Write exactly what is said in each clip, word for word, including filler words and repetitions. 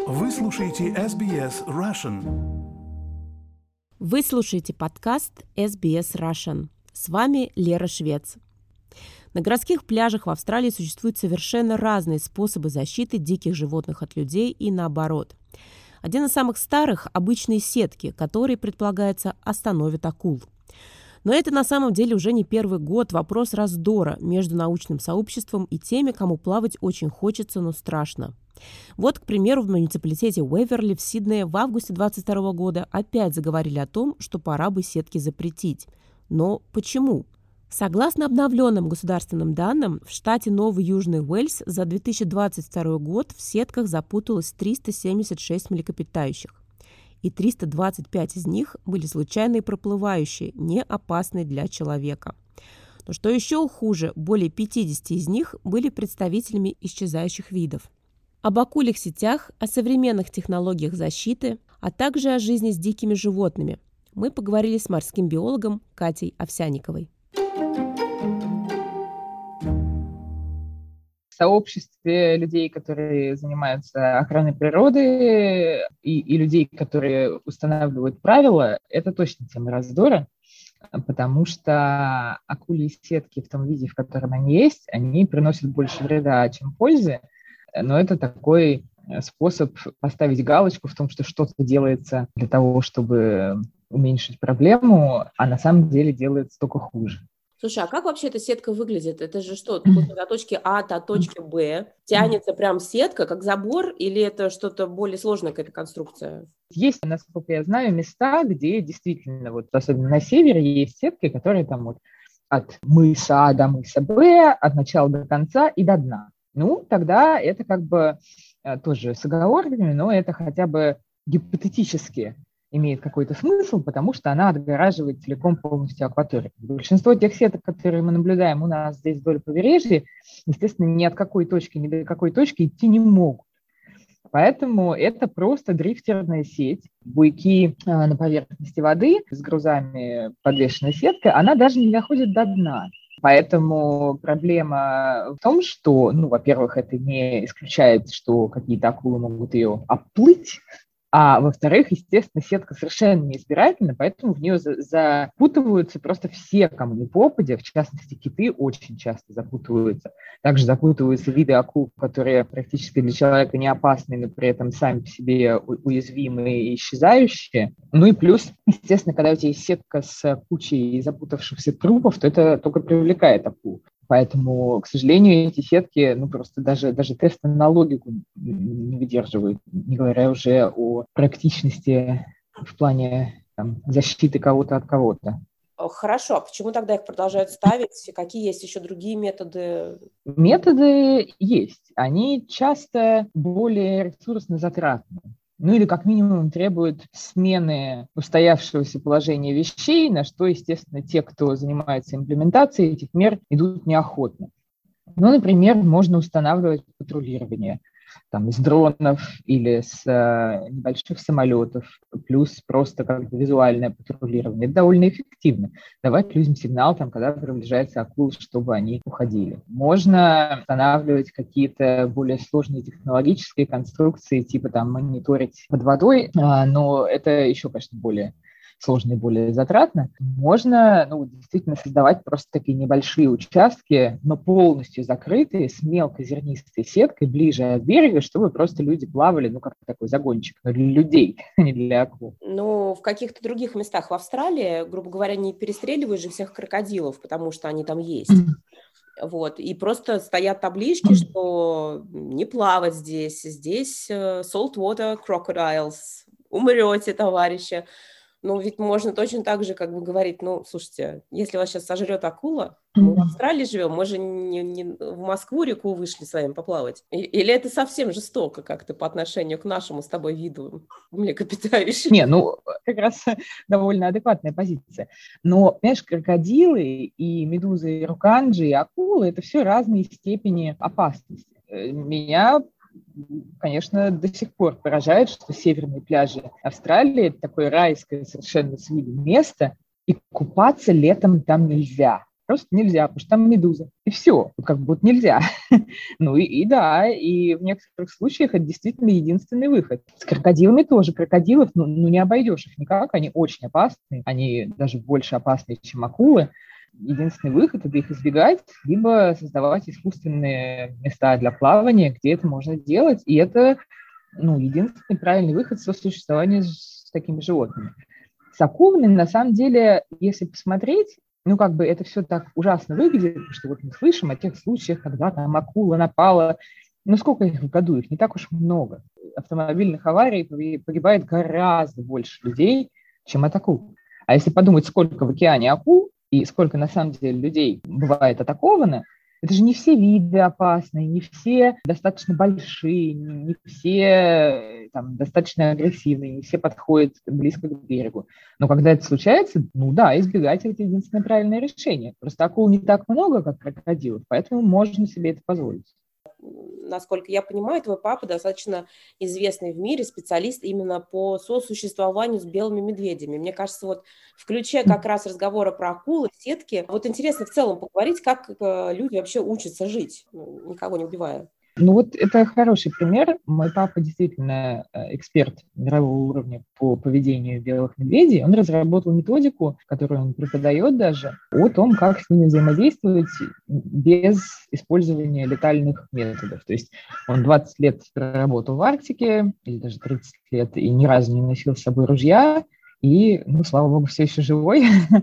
Вы слушаете эс би эс Russian. Вы слушаете подкаст эс би эс Russian. С вами Лера Швец. На городских пляжах в Австралии существуют совершенно разные способы защиты диких животных от людей и наоборот. Один из самых старых – обычные сетки, которые, предполагается, остановят акул. Но это на самом деле уже не первый год вопрос раздора между научным сообществом и теми, кому плавать очень хочется, но страшно. Вот, к примеру, в муниципалитете Уэверли в Сиднее в августе двадцать второго года опять заговорили о том, что пора бы сетки запретить. Но почему? Согласно обновленным государственным данным, в штате Новый Южный Уэльс за две тысячи двадцать второй год в сетках запуталось триста семьдесят шесть млекопитающих. И триста двадцать пять из них были случайные проплывающие, не опасные для человека. Но что еще хуже, более пятьдесят из них были представителями исчезающих видов. Об акульих сетях, о современных технологиях защиты, а также о жизни с дикими животными мы поговорили с морским биологом Катей Овсянниковой. В сообществе людей, которые занимаются охраной природы, и, и людей, которые устанавливают правила, это точно тема раздора, потому что акульи сетки в том виде, в котором они есть, они приносят больше вреда, чем пользы, но это такой способ поставить галочку в том, что что-то делается для того, чтобы уменьшить проблему, а на самом деле делается только хуже. Слушай, а как вообще эта сетка выглядит? Это же что, от точки А до точки Б тянется прям сетка, как забор, или это что-то более сложное, какая-то конструкция? Есть, насколько я знаю, места, где действительно, вот особенно на севере, есть сетки, которые там вот от мыса А до мыса Б, от начала до конца и до дна. Ну, тогда это как бы тоже с оговорками, но это хотя бы гипотетически имеет какой-то смысл, потому что она отгораживает целиком полностью акваторию. Большинство тех сеток, которые мы наблюдаем у нас здесь вдоль побережья, естественно, ни от какой точки, ни до какой точки идти не могут. Поэтому это просто дрифтерная сеть. Буйки на поверхности воды с грузами подвешенной сеткой, она даже не доходит до дна. Поэтому проблема в том, что, ну, во-первых, это не исключает, что какие-то акулы могут ее оплыть, а во-вторых, естественно, сетка совершенно неизбирательна, поэтому в нее запутываются просто все, кому ни попадя, в частности, киты очень часто запутываются. Также запутываются виды акул, которые практически для человека не опасны, но при этом сами по себе уязвимые и исчезающие. Ну и плюс, естественно, когда у тебя есть сетка с кучей запутавшихся трупов, то это только привлекает акул. Поэтому, к сожалению, эти сетки, ну, просто даже, даже тесты на логику не выдерживают, не говоря уже о практичности в плане там, защиты кого-то от кого-то. Хорошо, а почему тогда их продолжают ставить? Какие есть еще другие методы? Методы есть. Они часто более ресурсно затратны. Ну или как минимум требуют смены устоявшегося положения вещей, на что, естественно, те, кто занимается имплементацией этих мер, идут неохотно. Ну, например, можно устанавливать патрулирование там, с дронов или с э, небольших самолетов, плюс просто как бы визуальное патрулирование. Это довольно эффективно. Давать людям сигнал, там, когда приближается акула, чтобы они уходили. Можно устанавливать какие-то более сложные технологические конструкции, типа там мониторить под водой, э, но это еще, конечно, более сложно и более затратно. Можно, ну, действительно создавать просто такие небольшие участки, но полностью закрытые, с мелкозернистой сеткой ближе от берега, чтобы просто люди плавали, ну, как такой загончик для людей, а не для акул. Ну, в каких-то других местах в Австралии, грубо говоря, не перестреливают же всех крокодилов, потому что они там есть. Mm-hmm. Вот, и просто стоят таблички, mm-hmm. что не плавать здесь, здесь saltwater crocodiles, умрете, товарищи. Ну, ведь можно точно так же как бы говорить, ну, слушайте, если вас сейчас сожрет акула, мы в Австралии живем, мы же не, не в Москву реку вышли с вами поплавать. И, или это совсем жестоко как-то по отношению к нашему с тобой виду млекопитающих? Не, ну, как раз довольно адекватная позиция. Но, понимаешь, крокодилы и медузы, и руканджи, и акулы – это все разные степени опасности. Меня, конечно, до сих пор поражает, что северные пляжи Австралии – это такое райское совершенно с виду место, и купаться летом там нельзя. просто нельзя, потому что там медуза. И все, как бы вот нельзя. Ну и, и да, и в некоторых случаях это действительно единственный выход. С крокодилами тоже. Крокодилов, ну, ну не обойдешь их никак, они очень опасны, они даже больше опасны, чем акулы. Единственный выход – это их избегать, либо создавать искусственные места для плавания, где это можно делать. И это, ну, единственный правильный выход сосуществования с такими животными. С акулами, на самом деле, если посмотреть, ну, как бы это все так ужасно выглядит, потому что вот мы слышим о тех случаях, когда там акула напала. Ну, сколько их в году? Их не так уж много. Автомобильных аварий погибает гораздо больше людей, чем от акул. А если подумать, сколько в океане акул, и сколько на самом деле людей бывает атаковано, это же не все виды опасные, не все достаточно большие, не, не все там, достаточно агрессивные, не все подходят близко к берегу. Но когда это случается, ну да, избегать – это единственное правильное решение. Просто акул не так много, как крокодилов, поэтому можно себе это позволить. Насколько я понимаю, твой папа достаточно известный в мире специалист именно по сосуществованию с белыми медведями. Мне кажется, вот в ключе как раз разговора про акулы, сетки, вот интересно в целом поговорить, как люди вообще учатся жить, никого не убивая. Ну вот это хороший пример. Мой папа действительно эксперт мирового уровня по поведению белых медведей. Он разработал методику, которую он преподает даже, о том, как с ними взаимодействовать без использования летальных методов. То есть он двадцать лет проработал в Арктике, или даже тридцать лет, и ни разу не носил с собой ружья. И, ну, слава богу, все еще живой.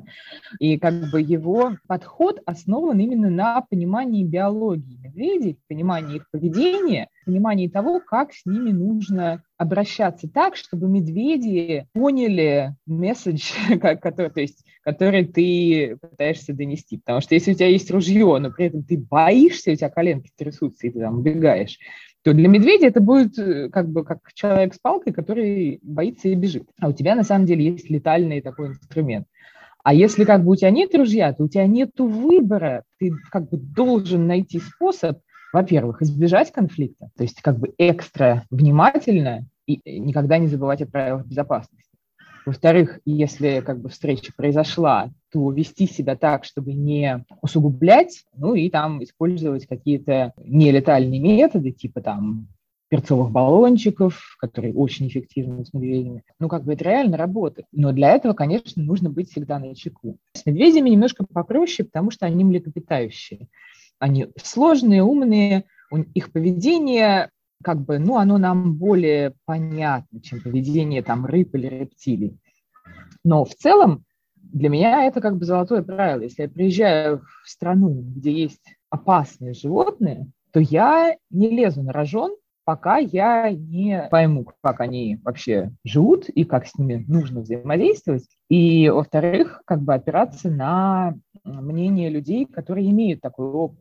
И как бы его подход основан именно на понимании биологии медведей, понимании их поведения, понимании того, как с ними нужно обращаться так, чтобы медведи поняли месседж, который, то есть, который ты пытаешься донести. Потому что если у тебя есть ружье, но при этом ты боишься, у тебя коленки трясутся, и ты там убегаешь, то для медведя это будет как бы как человек с палкой, который боится и бежит. А у тебя на самом деле есть летальный такой инструмент. А если как бы у тебя нет ружья, то у тебя нет выбора. Ты как бы должен найти способ, во-первых, избежать конфликта, то есть как бы экстра внимательно и никогда не забывать о правилах безопасности. Во-вторых, если как бы встреча произошла, то вести себя так, чтобы не усугублять, ну и там использовать какие-то нелетальные методы, типа там перцовых баллончиков, которые очень эффективны с медведями. Ну, как бы это реально работает. Но для этого, конечно, нужно быть всегда начеку. С медведями немножко попроще, потому что они млекопитающие. Они сложные, умные, их поведение как бы, ну, оно нам более понятно, чем поведение там рыб или рептилий. Но в целом для меня это как бы золотое правило. Если я приезжаю в страну, где есть опасные животные, то я не лезу на рожон, пока я не пойму, как они вообще живут и как с ними нужно взаимодействовать. И, во-вторых, как бы опираться на мнение людей, которые имеют такой опыт.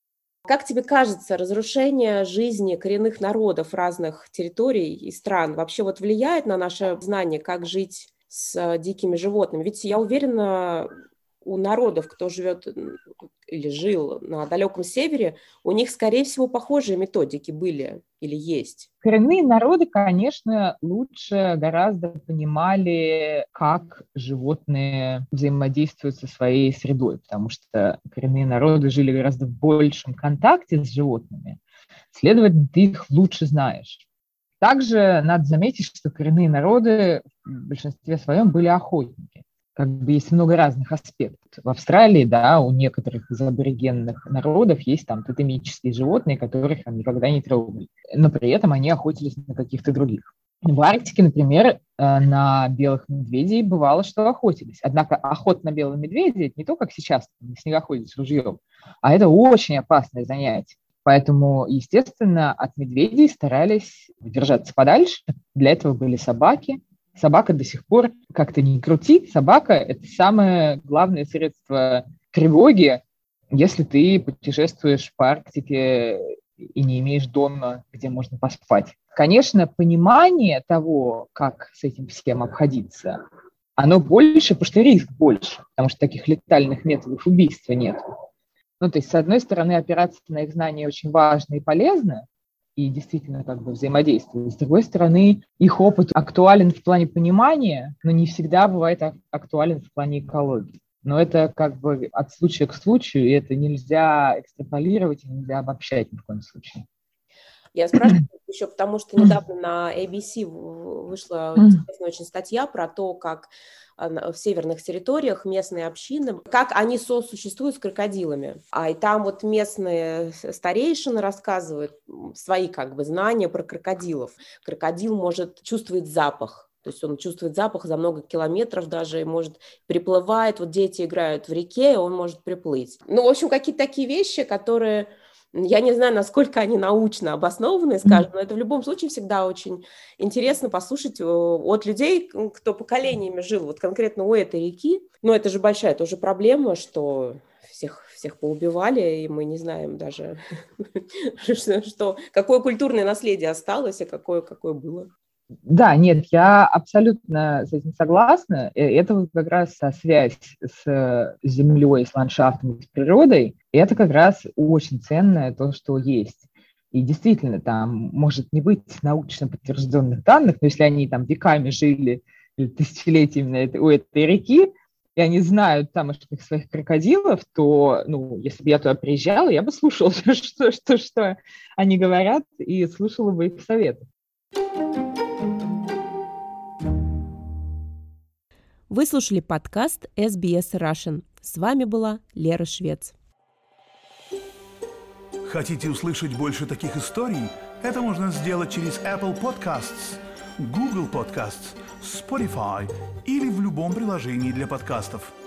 Как тебе кажется, разрушение жизни коренных народов разных территорий и стран вообще вот влияет на наше знание, как жить с дикими животными? Ведь я уверена, у народов, кто живет или жил на далеком севере, у них, скорее всего, похожие методики были или есть. Коренные народы, конечно, лучше гораздо понимали, как животные взаимодействуют со своей средой, потому что коренные народы жили гораздо в большем контакте с животными. Следовательно, ты их лучше знаешь. Также надо заметить, что коренные народы в большинстве своем были охотники. Как бы есть много разных аспектов. В Австралии, да, у некоторых из аборигенных народов есть там тотемические животные, которых там никогда не трогали. Но при этом они охотились на каких-то других. В Арктике, например, на белых медведей бывало, что охотились. Однако охота на белого медведя – это не то, как сейчас на снегоходе с ружьем, а это очень опасное занятие. Поэтому, естественно, от медведей старались держаться подальше. Для этого были собаки. Собака до сих пор, как-то не крути, собака – это самое главное средство тревоги, если ты путешествуешь по Арктике и не имеешь дома, где можно поспать. Конечно, понимание того, как с этим всем обходиться, оно больше, потому что риск больше, потому что таких летальных методов убийства нет. Ну, то есть, с одной стороны, опираться на их знания очень важно и полезно, и действительно как бы взаимодействовать. С другой стороны, их опыт актуален в плане понимания, но не всегда бывает актуален в плане экологии. Но это как бы от случая к случаю, и это нельзя экстраполировать, и нельзя обобщать ни в коем случае. Я спрашиваю еще потому, что недавно на эй би си вышла интересная очень статья про то, как в северных территориях местные общины, как они сосуществуют с крокодилами. А и там вот местные старейшины рассказывают свои как бы знания про крокодилов. Крокодил может чувствовать запах. То есть он чувствует запах за много километров даже, и может приплывает, вот дети играют в реке, и он может приплыть. Ну, в общем, какие-то такие вещи, которые... Я не знаю, насколько они научно обоснованы, скажем, но это в любом случае всегда очень интересно послушать от людей, кто поколениями жил вот конкретно у этой реки. Но это же большая тоже проблема, что всех, всех поубивали, и мы не знаем даже, что, какое культурное наследие осталось, а какое, какое было. Да, нет, я абсолютно с этим согласна. Это вот как раз связь с землей, с ландшафтом, с природой. И это как раз очень ценное то, что есть. И действительно, там может не быть научно подтвержденных данных, но если они там веками жили или тысячелетиями у этой реки, и они знают тамошних своих крокодилов, то, ну, если бы я туда приезжала, я бы слушала, что, что, что они говорят, и слушала бы их советы. Вы слушали подкаст эс би эс Russian. С вами была Лера Швец. Хотите услышать больше таких историй? Это можно сделать через Apple Podcasts, Google Podcasts, Spotify или в любом приложении для подкастов.